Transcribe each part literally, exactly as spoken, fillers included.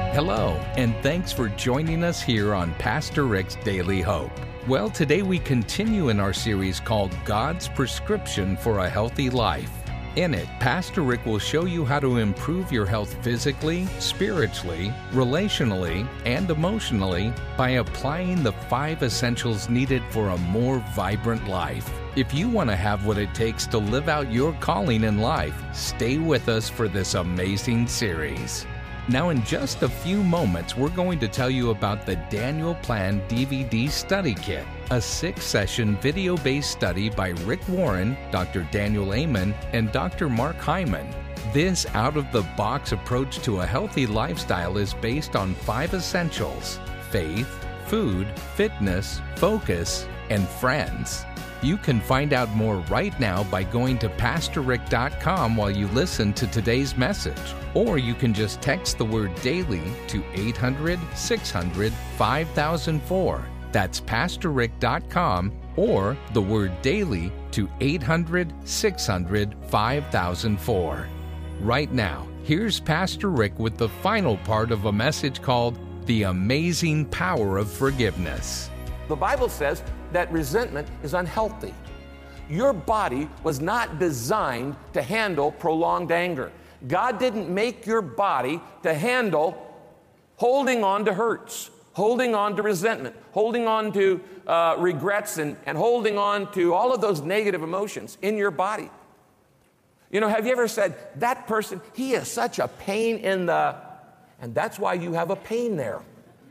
Hello, and thanks for joining us here on Pastor Rick's Daily Hope. Well, today we continue in our series called God's Prescription for a Healthy Life. In it, Pastor Rick will show you how to improve your health physically, spiritually, relationally, and emotionally by applying the five essentials needed for a more vibrant life. If you want to have what it takes to live out your calling in life, stay with us for this amazing series. Now, in just a few moments, we're going to tell you about the Daniel Plan D V D Study Kit, a six-session video-based study by Rick Warren, Doctor Daniel Amen, and Doctor Mark Hyman. This out-of-the-box approach to a healthy lifestyle is based on five essentials: faith, food, fitness, focus, and friends. You can find out more right now by going to pastor rick dot com while you listen to today's message. Or you can just text the word DAILY to eight hundred, six hundred, five thousand four. That's pastor rick dot com or the word DAILY to eight hundred, six hundred, five thousand four. Right now, here's Pastor Rick with the final part of a message called The Amazing Power of Forgiveness. The Bible says that resentment is unhealthy. Your body was not designed to handle prolonged anger. God didn't make your body to handle holding on to hurts, holding on to resentment, holding on to uh, regrets, and, and holding on to all of those negative emotions in your body. You know, have you ever said, that person, he is such a pain in the, and that's why you have a pain there.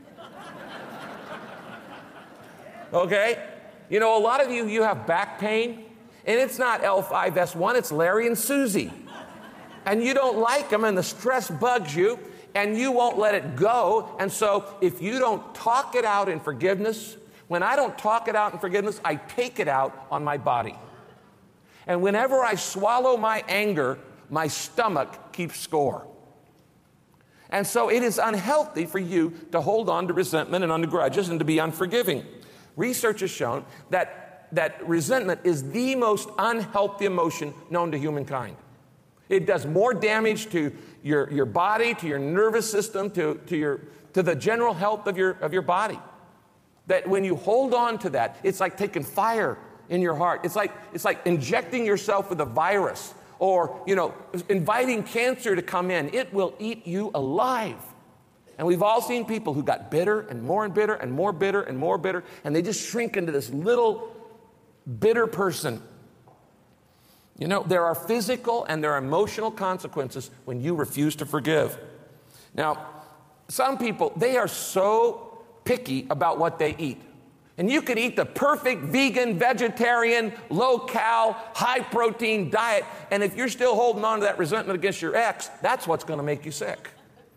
Okay? You know, a lot of you, you have back pain, and it's not L five S one, it's Larry and Susie. And you don't like them, and the stress bugs you, and you won't let it go. And so if you don't talk it out in forgiveness, when I don't talk it out in forgiveness, I take it out on my body. And whenever I swallow my anger, my stomach keeps score. And so it is unhealthy for you to hold on to resentment and on to grudges and to be unforgiving. Research has shown that, that resentment is the most unhealthy emotion known to humankind. It does more damage to your, your body, to your nervous system, to, to, your, to the general health of your, of your body. That when you hold on to that, it's like taking fire in your heart. It's like, it's like injecting yourself with a virus or, you know, inviting cancer to come in. It will eat you alive. And we've all seen people who got bitter and more and bitter and more bitter and more bitter, and they just shrink into this little bitter person. You know, there are physical and there are emotional consequences when you refuse to forgive. Now, some people, they are so picky about what they eat. And you could eat the perfect vegan, vegetarian, low-cal, high-protein diet, and if you're still holding on to that resentment against your ex, that's what's going to make you sick.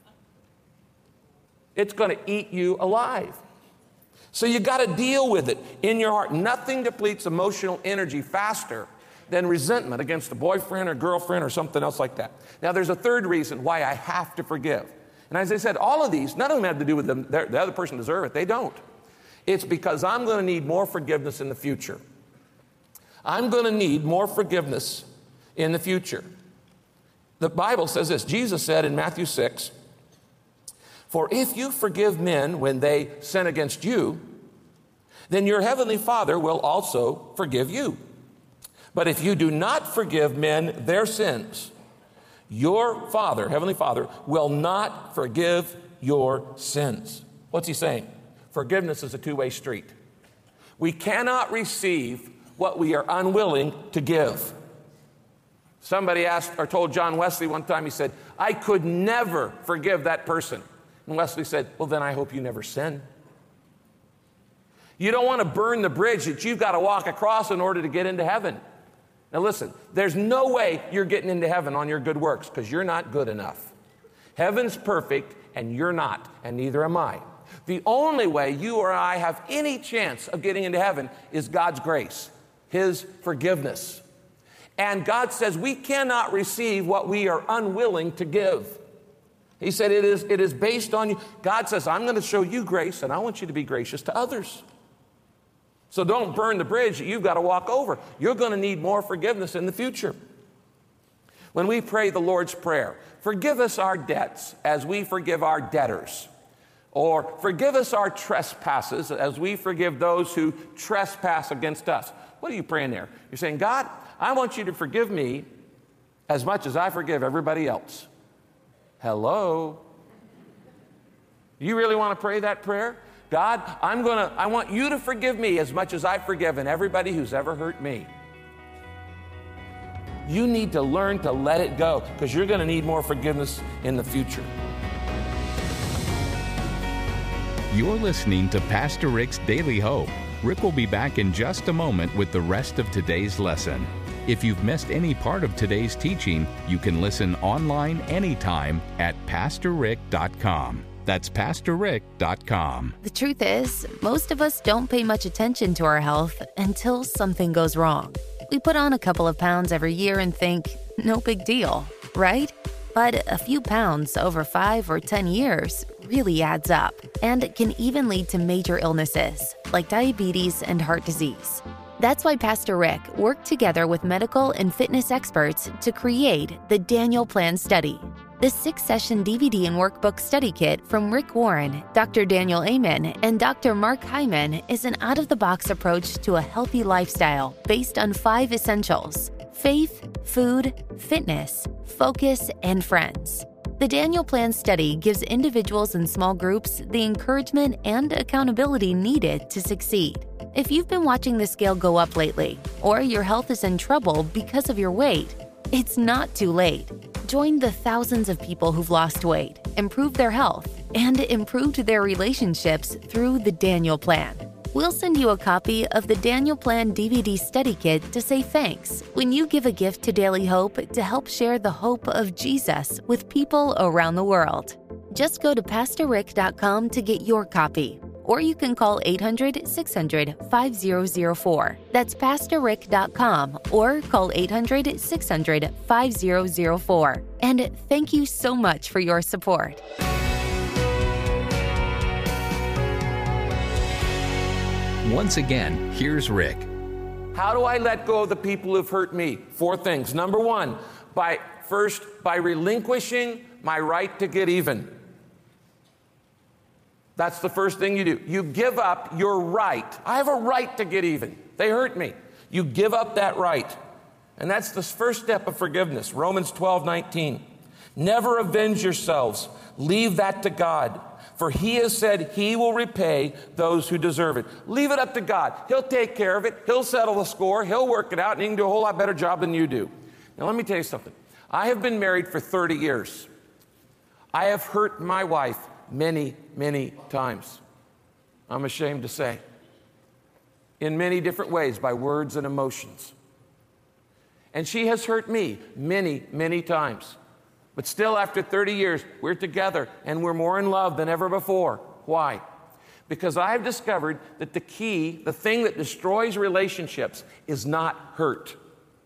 It's going to eat you alive. So you got to deal with it in your heart. Nothing depletes emotional energy faster than resentment against a boyfriend or girlfriend or something else like that. Now, there's a third reason why I have to forgive. And as I said, all of these, none of them have to do with them, the other person deserve it. They don't. It's because I'm going to need more forgiveness in the future. I'm going to need more forgiveness in the future. The Bible says this. Jesus said in Matthew six, "For if you forgive men when they sin against you, then your heavenly Father will also forgive you. But if you do not forgive men their sins, your Father, Heavenly Father, will not forgive your sins." What's he saying? Forgiveness is a two-way street. We cannot receive what we are unwilling to give. Somebody asked or told John Wesley one time, he said, "I could never forgive that person." And Wesley said, "Well, then I hope you never sin." You don't want to burn the bridge that you've got to walk across in order to get into heaven. Now listen, there's no way you're getting into heaven on your good works because you're not good enough. Heaven's perfect and you're not, and neither am I. The only way you or I have any chance of getting into heaven is God's grace, His forgiveness. And God says we cannot receive what we are unwilling to give. He said it is, it is based on you. God says, I'm going to show you grace, and I want you to be gracious to others. So don't burn the bridge that you've got to walk over. You're going to need more forgiveness in the future. When we pray the Lord's Prayer, forgive us our debts as we forgive our debtors. Or forgive us our trespasses as we forgive those who trespass against us. What are you praying there? You're saying, God, I want you to forgive me as much as I forgive everybody else. Hello? You really want to pray that prayer? God, I'm going to, I want you to forgive me as much as I've forgiven everybody who's ever hurt me. You need to learn to let it go because you're going to need more forgiveness in the future. You're listening to Pastor Rick's Daily Hope. Rick will be back in just a moment with the rest of today's lesson. If you've missed any part of today's teaching, you can listen online anytime at pastor rick dot com. That's pastor rick dot com. The truth is, most of us don't pay much attention to our health until something goes wrong. We put on a couple of pounds every year and think, no big deal, right? But a few pounds over five or ten years really adds up, and it can even lead to major illnesses like diabetes and heart disease. That's why Pastor Rick worked together with medical and fitness experts to create the Daniel Plan Study. The six-session D V D and workbook study kit from Rick Warren, Doctor Daniel Amen, and Doctor Mark Hyman is an out-of-the-box approach to a healthy lifestyle based on five essentials: faith, food, fitness, focus, and friends. The Daniel Plan Study gives individuals and small groups the encouragement and accountability needed to succeed. If you've been watching the scale go up lately, or your health is in trouble because of your weight, it's not too late. Join the thousands of people who've lost weight, improved their health, and improved their relationships through the Daniel Plan. We'll send you a copy of the Daniel Plan D V D study kit to say thanks when you give a gift to Daily Hope to help share the hope of Jesus with people around the world. Just go to pastor rick dot com to get your copy, or you can call eight hundred, six hundred, five zero zero four. That's pastor rick dot com, or call eight hundred, six hundred, five zero zero four. And thank you so much for your support. Once again, here's Rick. How do I let go of the people who've hurt me? Four things. Number one, by first, by relinquishing my right to get even. That's the first thing you do. You give up your right. I have a right to get even. They hurt me. You give up that right. And that's the first step of forgiveness. Romans twelve nineteen. Never avenge yourselves. Leave that to God. For he has said he will repay those who deserve it. Leave it up to God. He'll take care of it. He'll settle the score. He'll work it out, and he can do a whole lot better job than you do. Now, let me tell you something. I have been married for thirty years. I have hurt my wife many, many times. I'm ashamed to say. In many different ways, by words and emotions. And she has hurt me many, many times. But still, after thirty years, we're together and we're more in love than ever before. Why? Because I've discovered that the key, the thing that destroys relationships, is not hurt.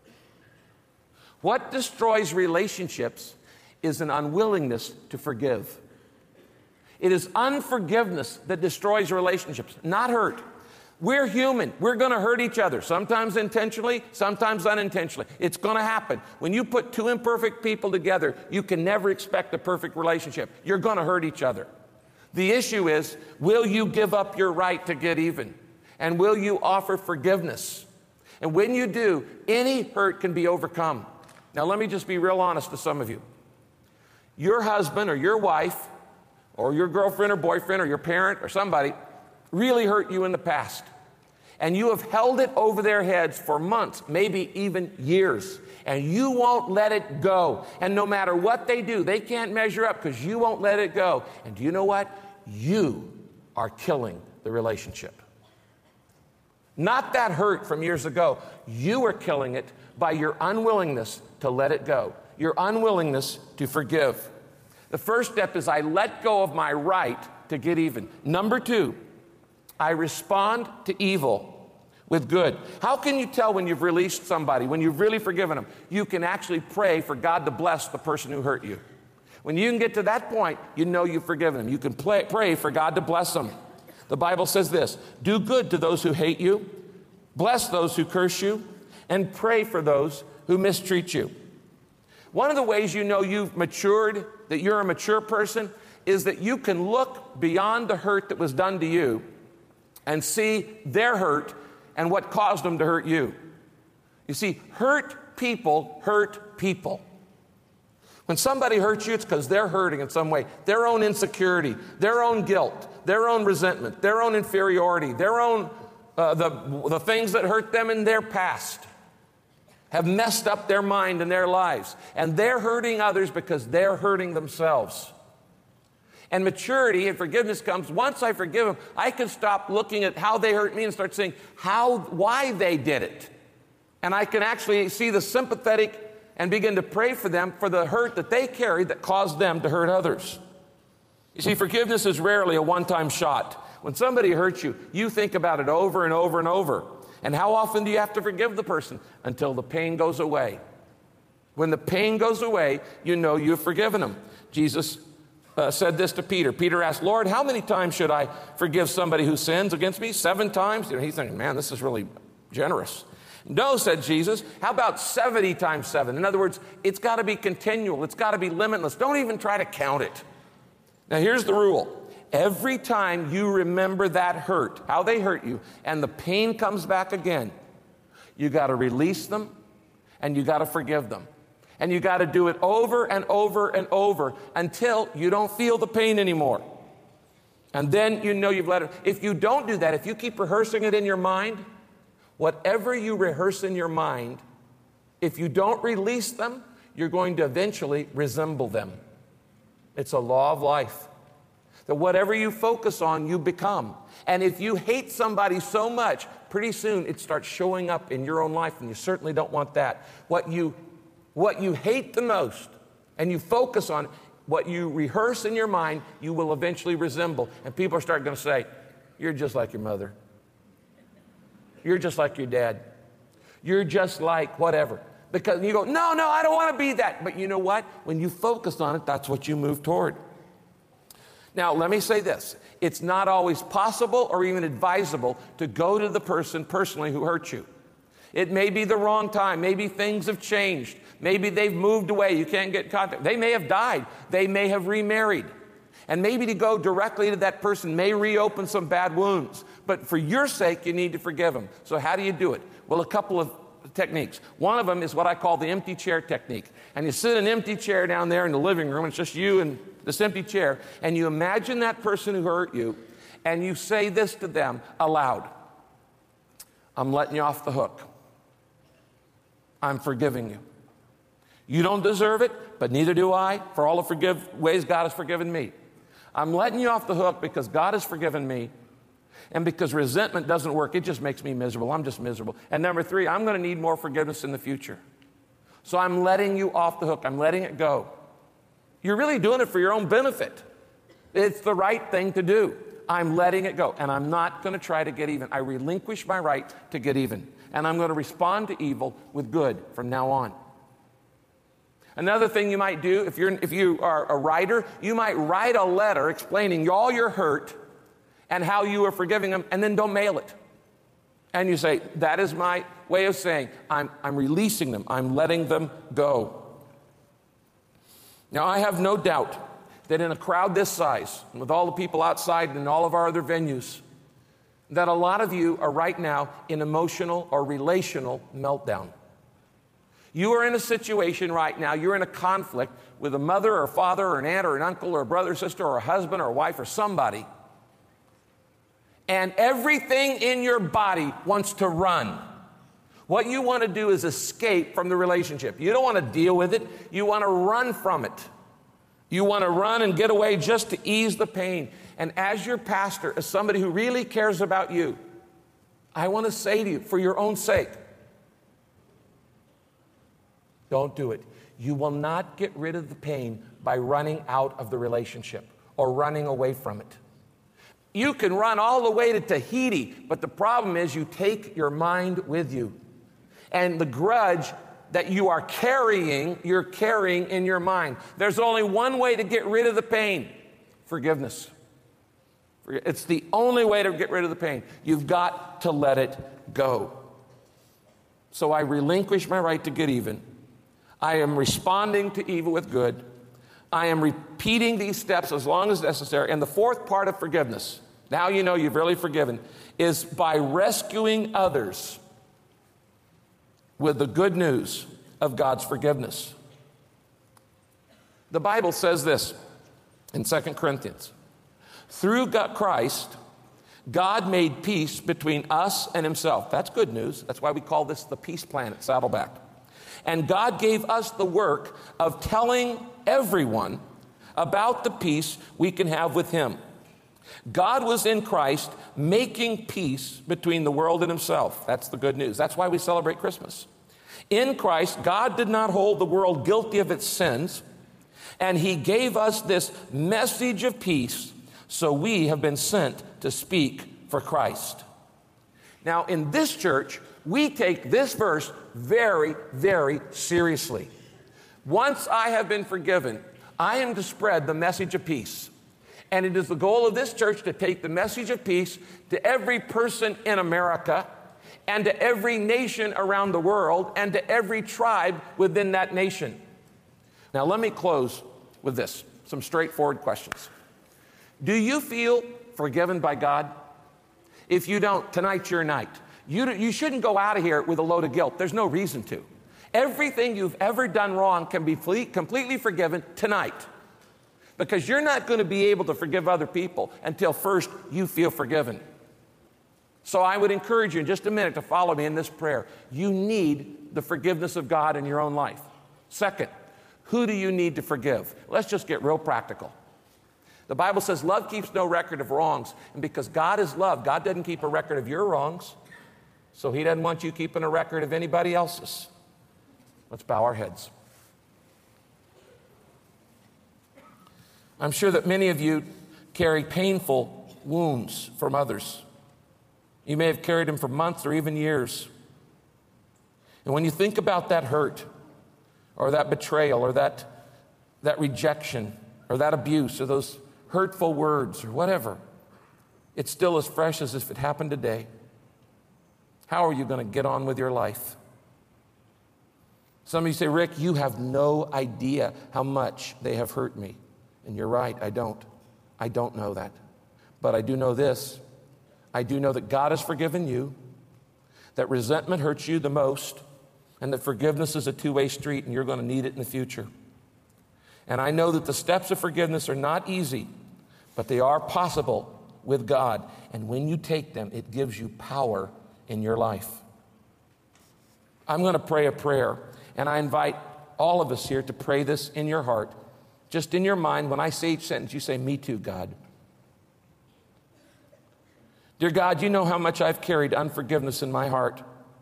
What destroys relationships is an unwillingness to forgive. It is unforgiveness that destroys relationships, not hurt. We're human. We're going to hurt each other, sometimes intentionally, sometimes unintentionally. It's going to happen. When you put two imperfect people together, you can never expect a perfect relationship. You're going to hurt each other. The issue is, will you give up your right to get even? And will you offer forgiveness? And when you do, any hurt can be overcome. Now, let me just be real honest to some of you. Your husband or your wife or your girlfriend or boyfriend or your parent or somebody really hurt you in the past. And you have held it over their heads for months, maybe even years. And you won't let it go. And no matter what they do, they can't measure up because you won't let it go. And do you know what? You are killing the relationship. Not that hurt from years ago. You are killing it by your unwillingness to let it go. Your unwillingness to forgive. The first step is I let go of my right to get even. Number two, I respond to evil with good. How can you tell when you've released somebody, when you've really forgiven them? You can actually pray for God to bless the person who hurt you. When you can get to that point, you know you've forgiven them. You can play, pray for God to bless them. The Bible says this: do good to those who hate you, bless those who curse you, and pray for those who mistreat you. One of the ways you know you've matured, that you're a mature person, is that you can look beyond the hurt that was done to you and see their hurt and what caused them to hurt you. You see, hurt people hurt people. When somebody hurts you, it's because they're hurting in some way. Their own insecurity, their own guilt, their own resentment, their own inferiority, their own, uh, the, the things that hurt them in their past have messed up their mind and their lives. And they're hurting others because they're hurting themselves. And maturity and forgiveness comes, once I forgive them, I can stop looking at how they hurt me and start saying how, why they did it. And I can actually see the sympathetic and begin to pray for them for the hurt that they carried that caused them to hurt others. You see, forgiveness is rarely a one-time shot. When somebody hurts you, you think about it over and over and over. And how often do you have to forgive the person? Until the pain goes away. When the pain goes away, you know you've forgiven them. Jesus uh, said this to Peter. Peter asked, Lord, how many times should I forgive somebody who sins against me? Seven times? You know, he's thinking, man, this is really generous. No, said Jesus, how about seventy times seven? In other words, it's got to be continual. It's got to be limitless. Don't even try to count it. Now, here's the rule. Every time you remember that hurt, how they hurt you, and the pain comes back again, you got to release them and you got to forgive them. And you got to do it over and over and over until you don't feel the pain anymore. And then you know you've let it. If you don't do that, if you keep rehearsing it in your mind, whatever you rehearse in your mind, if you don't release them, you're going to eventually resemble them. It's a law of life. That whatever you focus on, you become. And if you hate somebody so much, pretty soon it starts showing up in your own life, and you certainly don't want that. What you, what you hate the most, and you focus on, what you rehearse in your mind, you will eventually resemble. And people are starting going to say, you're just like your mother. You're just like your dad. You're just like whatever. Because you go, no, no, I don't want to be that. But you know what? When you focus on it, that's what you move toward. Now, let me say this. It's not always possible or even advisable to go to the person personally who hurt you. It may be the wrong time. Maybe things have changed. Maybe they've moved away. You can't get in contact. They may have died. They may have remarried. And maybe to go directly to that person may reopen some bad wounds. But for your sake, you need to forgive them. So how do you do it? Well, a couple of techniques. One of them is what I call the empty chair technique. And you sit in an empty chair down there in the living room. It's just you and this empty chair. And you imagine that person who hurt you. And you say this to them aloud. I'm letting you off the hook. I'm forgiving you. You don't deserve it, but neither do I, for all the forgive ways God has forgiven me. I'm letting you off the hook because God has forgiven me, and because resentment doesn't work. It just makes me miserable. I'm just miserable. And number three, I'm going to need more forgiveness in the future. So I'm letting you off the hook. I'm letting it go. You're really doing it for your own benefit. It's the right thing to do. I'm letting it go, and I'm not going to try to get even. I relinquish my right to get even, and I'm going to respond to evil with good from now on. Another thing you might do, if, you're, if you are a writer, you might write a letter explaining all your hurt and how you are forgiving them, and then don't mail it. And you say, that is my way of saying, I'm, I'm releasing them. I'm letting them go. Now, I have no doubt that in a crowd this size, with all the people outside and in all of our other venues, that a lot of you are right now in emotional or relational meltdown. You are in a situation right now, you're in a conflict with a mother or a father or an aunt or an uncle or a brother or sister or a husband or a wife or somebody. And everything in your body wants to run. What you want to do is escape from the relationship. You don't want to deal with it. You want to run from it. You want to run and get away just to ease the pain. And as your pastor, as somebody who really cares about you, I want to say to you, for your own sake, don't do it. You will not get rid of the pain by running out of the relationship or running away from it. You can run all the way to Tahiti, but the problem is you take your mind with you. And the grudge that you are carrying, you're carrying in your mind. There's only one way to get rid of the pain: forgiveness. It's the only way to get rid of the pain. You've got to let it go. So I relinquish my right to get even. I am responding to evil with good. I am repeating these steps as long as necessary. And the fourth part of forgiveness, now you know you've really forgiven, is by rescuing others with the good news of God's forgiveness. The Bible says this in Second Corinthians. Through God, Christ, God made peace between us and himself. That's good news. That's why we call this the peace plan at Saddleback. And God gave us the work of telling everyone about the peace we can have with him. God was in Christ making peace between the world and himself. That's the good news. That's why we celebrate Christmas. In Christ, God did not hold the world guilty of its sins, and he gave us this message of peace, so we have been sent to speak for Christ. Now, in this church, we take this verse very, very seriously. Once I have been forgiven, I am to spread the message of peace. And it is the goal of this church to take the message of peace to every person in America and to every nation around the world and to every tribe within that nation. Now, let me close with this, some straightforward questions. Do you feel forgiven by God? If you don't, tonight's your night. You, you shouldn't go out of here with a load of guilt. There's no reason to. Everything you've ever done wrong can be completely forgiven tonight, because you're not going to be able to forgive other people until first you feel forgiven. So I would encourage you in just a minute to follow me in this prayer. You need the forgiveness of God in your own life. Second, who do you need to forgive? Let's just get real practical. The Bible says love keeps no record of wrongs. And because God is love, God doesn't keep a record of your wrongs. So he doesn't want you keeping a record of anybody else's. Let's bow our heads. I'm sure that many of you carry painful wounds from others. You may have carried them for months or even years. And when you think about that hurt, or that betrayal, or that, that rejection, or that abuse, or those hurtful words, or whatever, it's still as fresh as if it happened today. How are you going to get on with your life? Some of you say, Rick, you have no idea how much they have hurt me. And you're right, I don't. I don't know that. But I do know this. I do know that God has forgiven you, that resentment hurts you the most, and that forgiveness is a two-way street, and you're going to need it in the future. And I know that the steps of forgiveness are not easy, but they are possible with God. And when you take them, it gives you power in your life. I'm going to pray a prayer, and I invite all of us here to pray this in your heart. Just in your mind, when I say each sentence, you say, me too, God. Dear God, you know how much I've carried unforgiveness in my heart.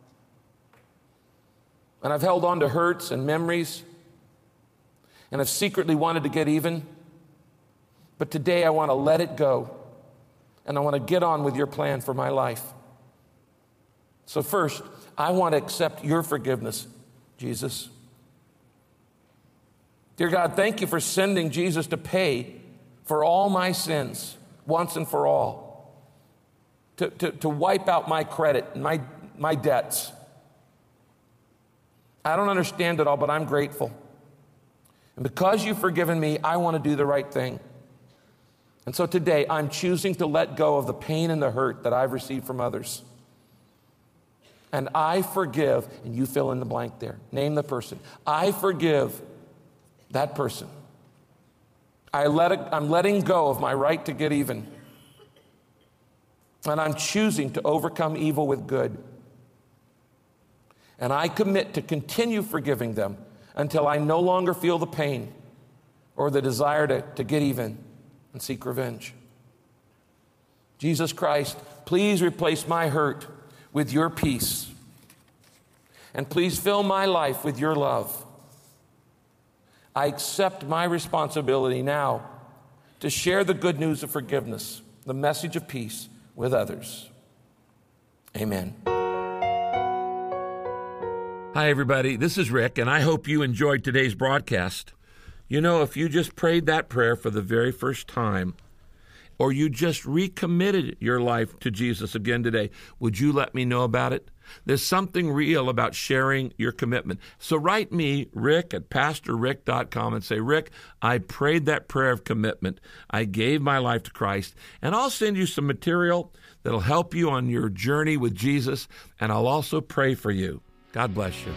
And I've held on to hurts and memories, and I've secretly wanted to get even. But today I want to let it go, and I want to get on with your plan for my life. So first, I want to accept your forgiveness, Jesus. Dear God, thank you for sending Jesus to pay for all my sins once and for all, to, to, to wipe out my credit and my, my debts. I don't understand it all, but I'm grateful. And because you've forgiven me, I want to do the right thing. And so today, I'm choosing to let go of the pain and the hurt that I've received from others. And I forgive, and you fill in the blank there. Name the person. I forgive that person. I let it, I'm letting go of my right to get even. And I'm choosing to overcome evil with good. And I commit to continue forgiving them until I no longer feel the pain or the desire to, to get even and seek revenge. Jesus Christ, please replace my hurt with your peace. And please fill my life with your love. I accept my responsibility now to share the good news of forgiveness, the message of peace with others. Amen. Hi, everybody. This is Rick, and I hope you enjoyed today's broadcast. You know, if you just prayed that prayer for the very first time, or you just recommitted your life to Jesus again today, would you let me know about it? There's something real about sharing your commitment. So write me, Rick, at pastor rick dot com, and say, Rick, I prayed that prayer of commitment. I gave my life to Christ, and I'll send you some material that'll help you on your journey with Jesus, and I'll also pray for you. God bless you.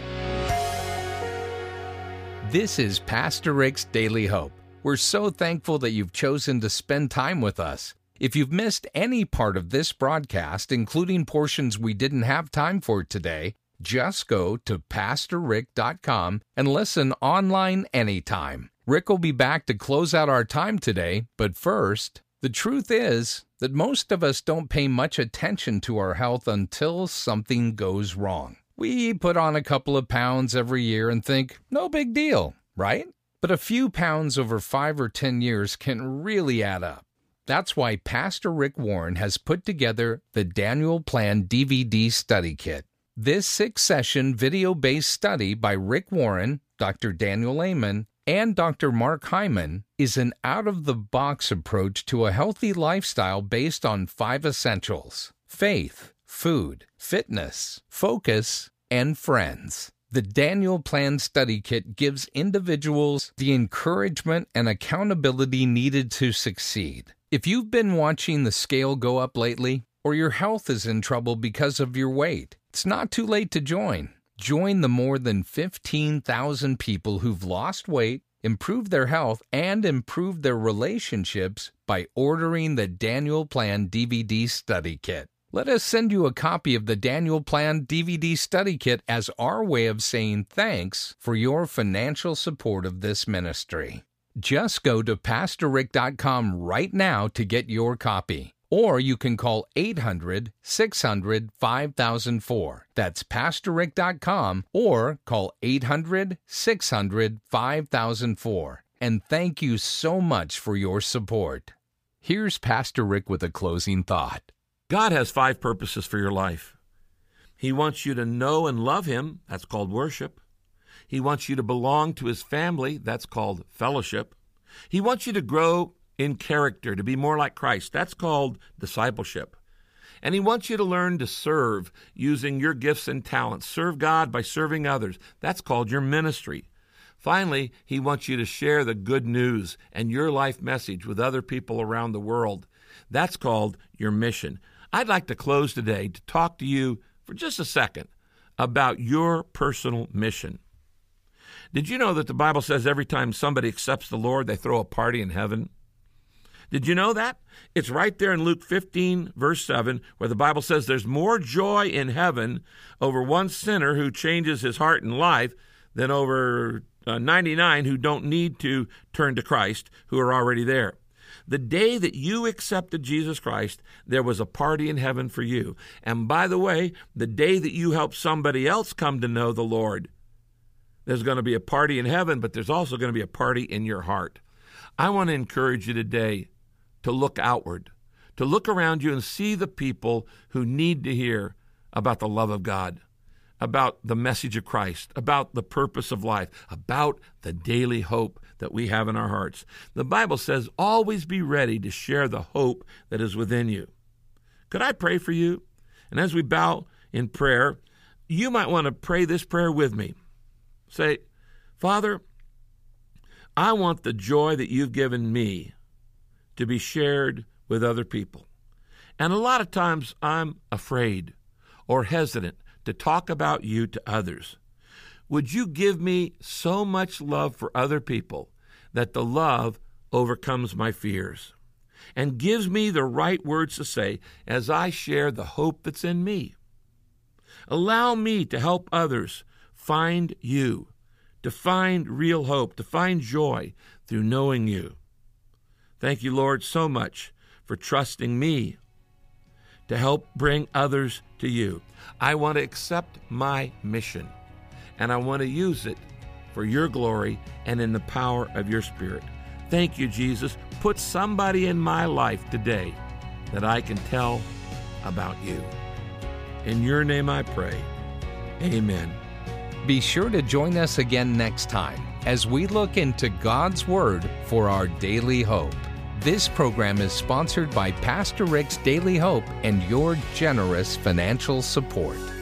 This is Pastor Rick's Daily Hope. We're so thankful that you've chosen to spend time with us. If you've missed any part of this broadcast, including portions we didn't have time for today, just go to pastor rick dot com and listen online anytime. Rick will be back to close out our time today, but first, the truth is that most of us don't pay much attention to our health until something goes wrong. We put on a couple of pounds every year and think, no big deal, right? But a few pounds over five or ten years can really add up. That's why Pastor Rick Warren has put together the Daniel Plan D V D Study Kit. This six-session video-based study by Rick Warren, Doctor Daniel Amen, and Doctor Mark Hyman is an out-of-the-box approach to a healthy lifestyle based on five essentials: faith, food, fitness, focus, and friends. The Daniel Plan Study Kit gives individuals the encouragement and accountability needed to succeed. If you've been watching the scale go up lately, or your health is in trouble because of your weight, it's not too late to join. Join the more than fifteen thousand people who've lost weight, improved their health, and improved their relationships by ordering the Daniel Plan D V D Study Kit. Let us send you a copy of the Daniel Plan D V D Study Kit as our way of saying thanks for your financial support of this ministry. Just go to pastor rick dot com right now to get your copy. Or you can call eight hundred, six hundred, five thousand four. That's pastor rick dot com or call eight hundred, six hundred, five thousand four. And thank you so much for your support. Here's Pastor Rick with a closing thought. God has five purposes for your life. He wants you to know and love Him. That's called worship. He wants you to belong to His family. That's called fellowship. He wants you to grow in character, to be more like Christ. That's called discipleship. And He wants you to learn to serve using your gifts and talents. Serve God by serving others. That's called your ministry. Finally, He wants you to share the good news and your life message with other people around the world. That's called your mission. I'd like to close today to talk to you for just a second about your personal mission. Did you know that the Bible says every time somebody accepts the Lord, they throw a party in heaven? Did you know that? It's right there in Luke fifteen, verse seven, where the Bible says there's more joy in heaven over one sinner who changes his heart and life than over uh, ninety-nine who don't need to turn to Christ, who are already there. The day that you accepted Jesus Christ, there was a party in heaven for you. And by the way, the day that you help somebody else come to know the Lord, there's going to be a party in heaven, but there's also going to be a party in your heart. I want to encourage you today to look outward, to look around you and see the people who need to hear about the love of God, about the message of Christ, about the purpose of life, about the daily hope that we have in our hearts. The Bible says, always be ready to share the hope that is within you. Could I pray for you? And as we bow in prayer, you might want to pray this prayer with me. Say, Father, I want the joy that you've given me to be shared with other people. And a lot of times I'm afraid or hesitant to talk about you to others. Would you give me so much love for other people that the love overcomes my fears and gives me the right words to say as I share the hope that's in me? Allow me to help others find you, to find real hope, to find joy through knowing you. Thank you, Lord, so much for trusting me to help bring others to you. I want to accept my mission, and I want to use it for your glory and in the power of your Spirit. Thank you, Jesus. Put somebody in my life today that I can tell about you. In your name I pray. Amen. Be sure to join us again next time as we look into God's Word for our daily hope. This program is sponsored by Pastor Rick's Daily Hope and your generous financial support.